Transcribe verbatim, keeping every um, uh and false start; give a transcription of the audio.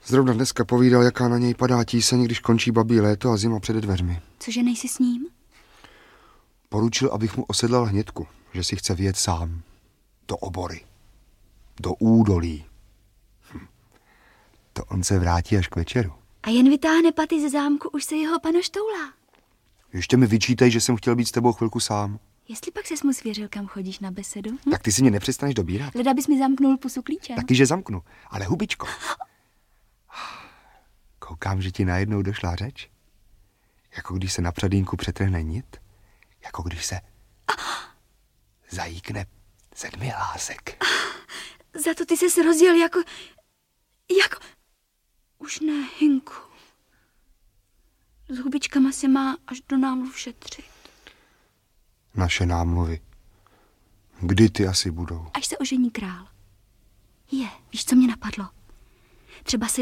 Zrovna dneska povídal, jaká na něj padá tíseň, když končí babí léto a zima přede dveřmi. Cože nejsi s ním? Poručil, abych mu osedlal hnědku, že si chce vyjet sám. Do obory. Do údolí. Hm. To on se vrátí až k večeru. A jen vytáhne paty ze zámku, už se jeho pana štoulá. Ještě mi vyčítej, že jsem chtěl být s tebou chvilku sám. Jestli pak ses mu svěřil, kam chodíš na besedu? Hm? Tak ty si mě nepřestaneš dobírat. Leda bys mi zamknul pusu klíčem. Taky, že zamknu, ale hubičko. Koukám, že ti najednou došla řeč. Jako když se na předínku přetrhne nit. Jako když se zajíkne sedmi hlásek. Za to ty ses rozjel jako... jako... Už ne, Hinku. S hubičkama se má až do námluv šetřit. Naše námluvy. Kdy ty asi budou? Až se ožení král. Je, víš, co mě napadlo? Třeba se